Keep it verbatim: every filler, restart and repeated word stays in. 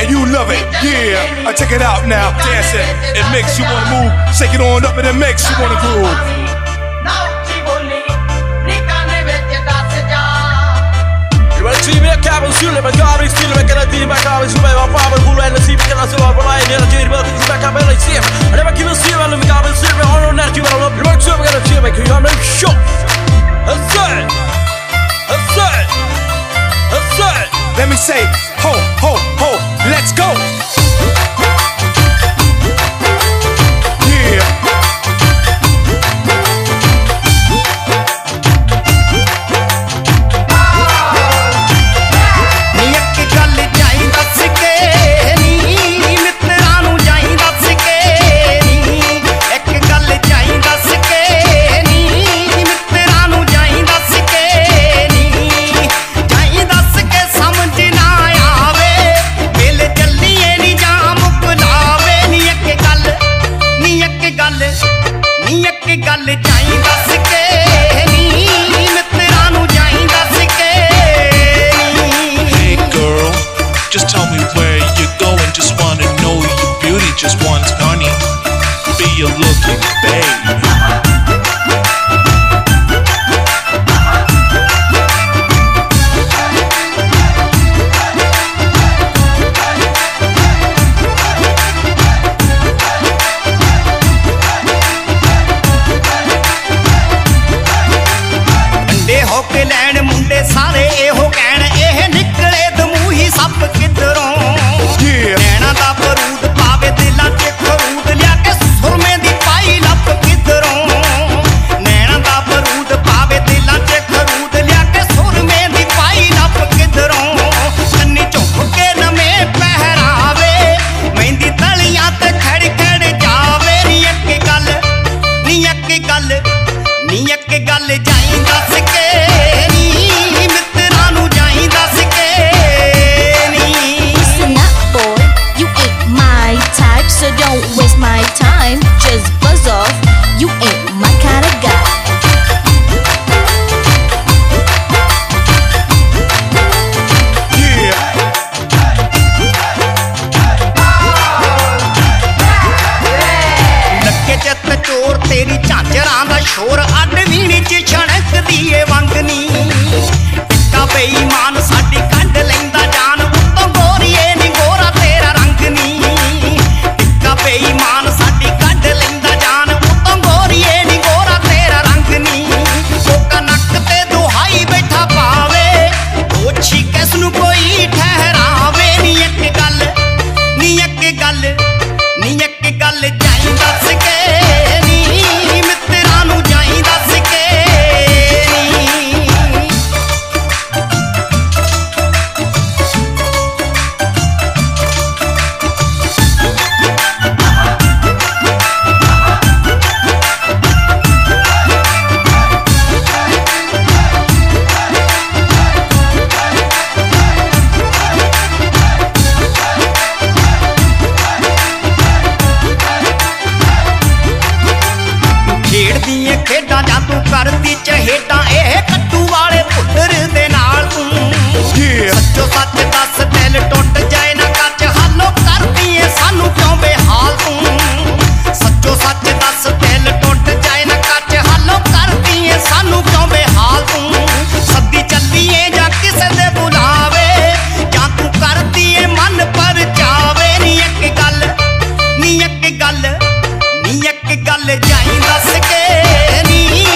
and you love it. Yeah, I check it out now. Dancing, it makes you wanna move. Shake it on up and it makes you wanna groove. See me a cabo sulle ma gabri stile ma canati ma cavo su me ma power bull and see me la sua bola e la giri ma si becca bella insieme e ma chi non si va non mi cavo insieme o non è che va lo più so che la sia ma che io non show that's it that's it that's it. Let me say ho ho ho, let's go. Just wants money, be a looking babe. अंडे होके लैन मुंडे सारे एहो कहण एह निकले दमूही सप किधरों नैना दा बरूद पावे दिलां च खरूद लिया के सुरमे दी पाई लप किधरों नैना दा बरूद पावे दिलां च खरूद लिया के सुरमे दी पाई लप किधरों कन्नी झुक के नवें पहरावे मेहंदी तलियां ते खड़ खड़ जावे नी अक्के गल नी अक्के गल नी अक्के गल जाई दस के नी मित्रां नू जाई दस के so don't waste my time, just buzz off, you ain't my kind of guy. Yeah. नक्के चत चोर तेरी झांझरां दा शोर अड वीणी च छणकदी ए वंगनी टिक्का बेईमान साडी कंड लैंदा जान उत्तों गोरीए नी गोरा तेरा रंग नी बेईमान साडी कढ लैंदा जान उत्तों गोरीए नी गोरा तेरा रंग नी कोका नक ते दुहाई बैठा पावे ओछी किस नू कोई ठहरावे नी इक गल नी इक गल नी इक गल जाई दस के नी मित्रां नू जाई दस के खेड़दी खेडां जां तू करदी चहेटां एह कट्टू वाले पुत्तर दे नाल तू सच्चो सच दस दिल टुट जाए ना कच हालो करदी ए सानू क्यों बेहाल तू सच्चो सच दस दिल टुट जाए ना कच हालो करदी ए सानू क्यों बेहाल तू सद्दी चली ए जां किसे दे बुलावे जां तू करदी ए मन पर जावे नी इक गल नी इक गल नी इक गल जाई दस के नी